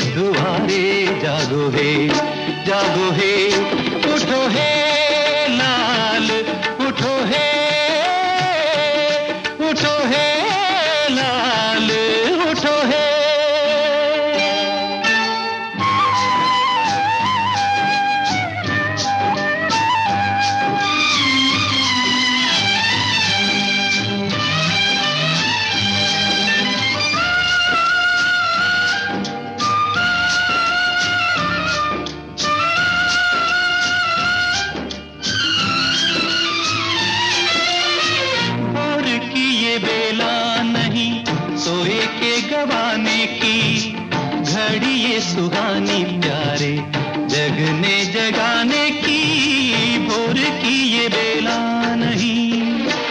दुआरे जागो हे, जागो हे, उठो हे लाल, उठो हे, उठो हे लाल, उठो हे। बेला नहीं सोए के गवाने की, घड़ी ये सुहानी प्यारे जगने जगाने की, भोर की ये बेला नहीं,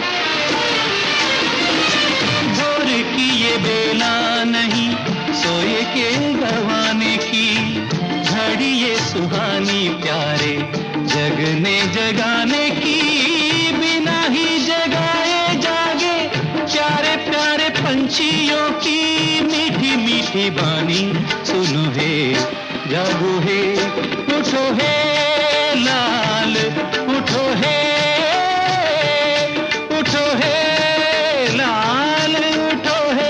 भोर की ये बेला नहीं सोए के गवाने की, घड़ी ये सुहानी प्यारे जगने जगाने की, बिना ही जगाए जागे प्यारे प्यारे पंछियों की मीठी मीठी बानी, सुनो हे जागो हे, उठो हे लाल, उठो हे, उठो हे लाल, उठो हे।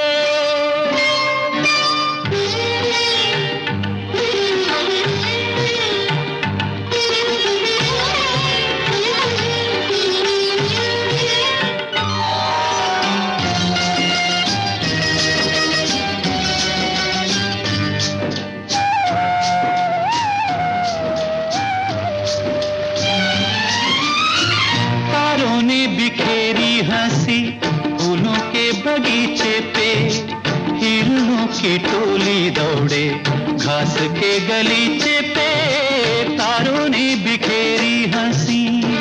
बिखेरी हंसी फूलों के बगीचे पे, हिरणों की टोली दौड़े घास के गलीचे पे, तारों ने बिखेरी हंसी,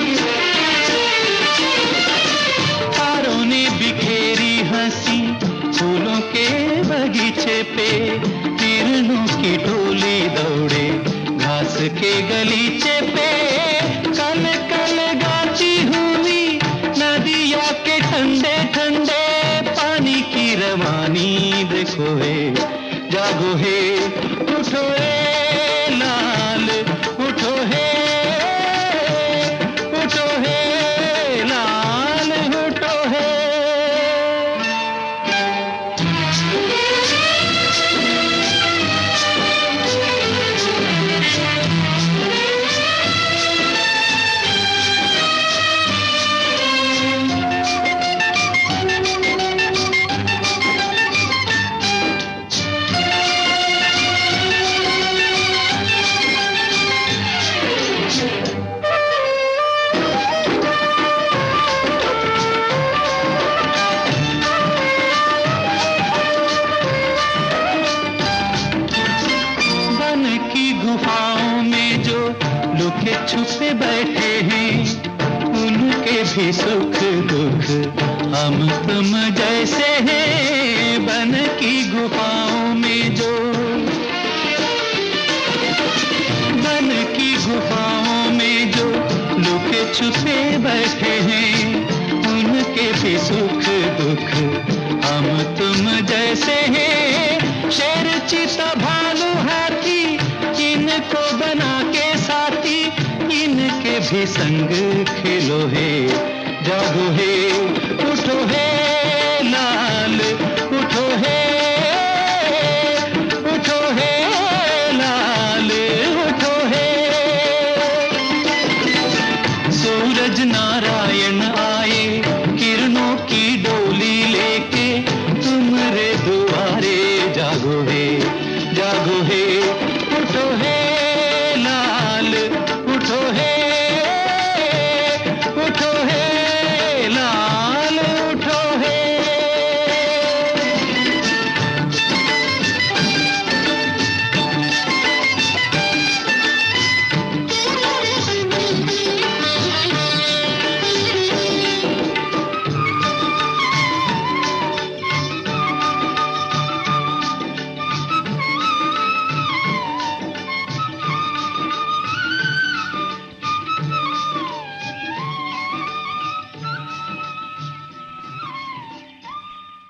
तारों ने बिखेरी हंसी फूलों के बगीचे पे, हिरणों की टोली दौड़े घास के गलीचे पे, कल कल गाती हुई नदिया के ठंडे ठंडे पानी की रवानी, देखो हे जागो हे, उठो हे लाल, उठो हे, उठो हे लाल, उठो हे। गुफाओं में जो लुके छुपे बैठे हैं, उनके भी सुख दुख हम तुम जैसे हैं, बन की गुफाओं में जो, बन की गुफाओं में जो लुके छुपे बैठे हैं, उनके भी सुख दुख हम तुम जैसे हैं, शेर चीता भालू हाथी इनको बना के साथी, इनके भी संग खेलो हे, जागो हे, उठो हे लाल, उठो हे, उठो हे लाल, उठो हे। सूरज नारायण आए किरणों की डोली लेके, तुम्हारे दुआरे जागो हे, जागो हे।